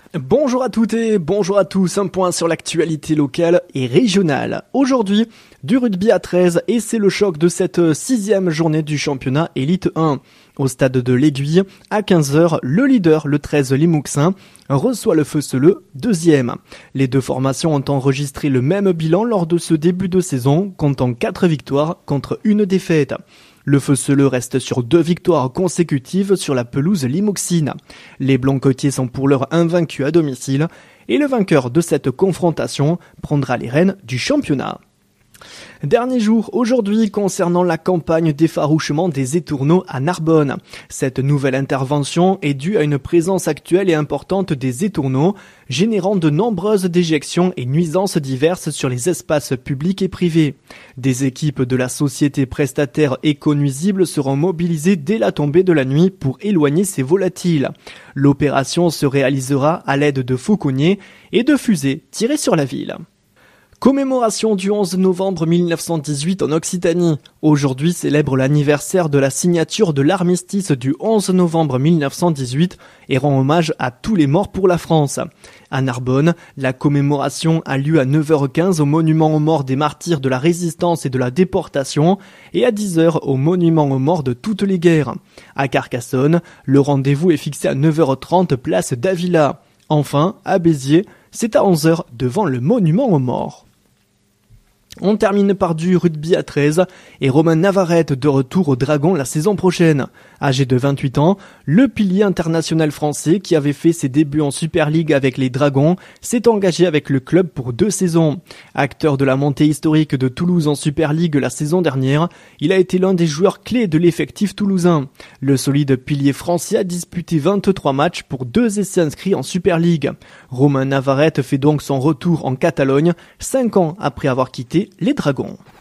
Bonjour à toutes et bonjour à tous, un point sur l'actualité locale et régionale. Aujourd'hui, du rugby à 13 et c'est le choc de cette 6e journée du championnat Élite 1. Au stade de l'Aiguille, à 15h, le leader, le 13 Limouxin, reçoit le Feuceleux, 2e. Les deux formations ont enregistré le même bilan lors de ce début de saison, comptant 4 victoires contre 1 défaite. Le Feuceleux reste sur 2 victoires consécutives sur la pelouse limouxine. Les Blanc-Côtiers sont pour l'heure invaincus à domicile et le vainqueur de cette confrontation prendra les rênes du championnat. Dernier jour aujourd'hui concernant la campagne d'effarouchement des étourneaux à Narbonne. Cette nouvelle intervention est due à une présence actuelle et importante des étourneaux, générant de nombreuses déjections et nuisances diverses sur les espaces publics et privés. Des équipes de la société prestataire Éco-Nuisibles seront mobilisées dès la tombée de la nuit pour éloigner ces volatiles. L'opération se réalisera à l'aide de fauconniers et de fusées tirées sur la ville. Commémoration du 11 novembre 1918 en Occitanie. Aujourd'hui célèbre l'anniversaire de la signature de l'armistice du 11 novembre 1918 et rend hommage à tous les morts pour la France. À Narbonne, la commémoration a lieu à 9h15 au monument aux morts des martyrs de la résistance et de la déportation et à 10h au monument aux morts de toutes les guerres. À Carcassonne, le rendez-vous est fixé à 9h30 place d'Avila. Enfin, à Béziers, c'est à 11h devant le monument aux morts. On termine par du rugby à 13 et Romain Navarrete de retour au Dragon la saison prochaine. Âgé de 28 ans, le pilier international français qui avait fait ses débuts en Super League avec les Dragons s'est engagé avec le club pour 2 saisons. Acteur de la montée historique de Toulouse en Super League la saison dernière, il a été l'un des joueurs clés de l'effectif toulousain. Le solide pilier français a disputé 23 matchs pour 2 essais inscrits en Super League. Romain Navarrete fait donc son retour en Catalogne 5 ans après avoir quitté les Dragons.